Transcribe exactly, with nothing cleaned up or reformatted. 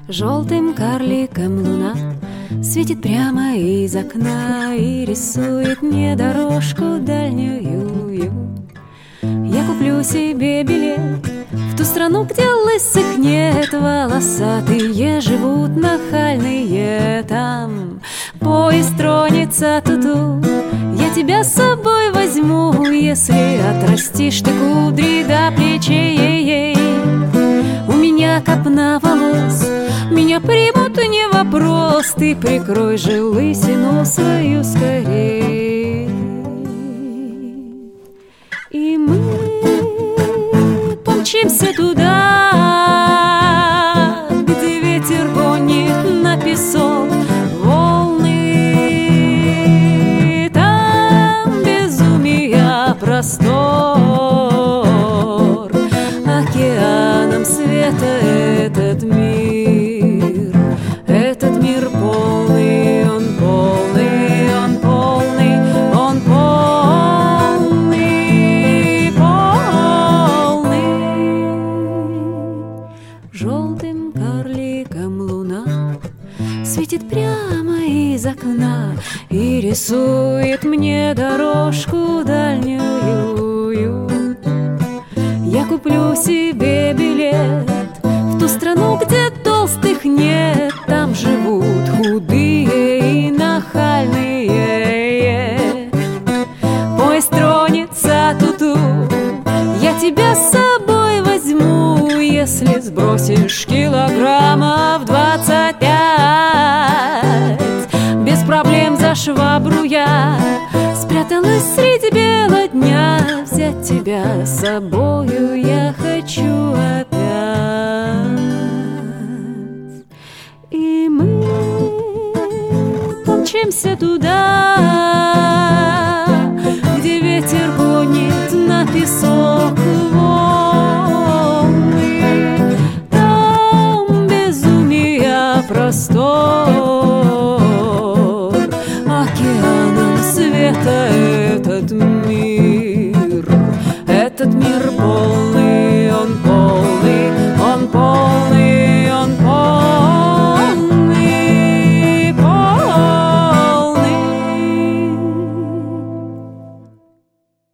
Желтым карликом луна светит прямо из окна и рисует мне дорожку дальнюю. Я куплю себе билет в ту страну, где лысых нет, волосатые живут нахальные там. Поезд тронется ту-ту, я тебя с собой возьму, если отрастишь ты кудри до плечей. У меня копна волос, меня примут, не вопрос, ты прикрой же лысину свою скорей. И мы помчимся туда, где ветер гонит на песок волны, там безумия простор, океаном света этот мир, этот мир полный, он полный, он полный, он полный, полный. Желтым карликом луна светит прямо из окна и рисует мне дорожку дальнюю. Я куплю себе билет в ту страну, где толстых нет, там живут худые и нахальные. Поезд тронется ту-ту, я тебя с собой возьму, если сбросишь килограммов двадцать пять. Без проблем за швабру я спряталась среди бела дня, взять тебя с собою я хочу опять. И мы помчимся туда, где ветер гонит на песок волны, там безумия простор,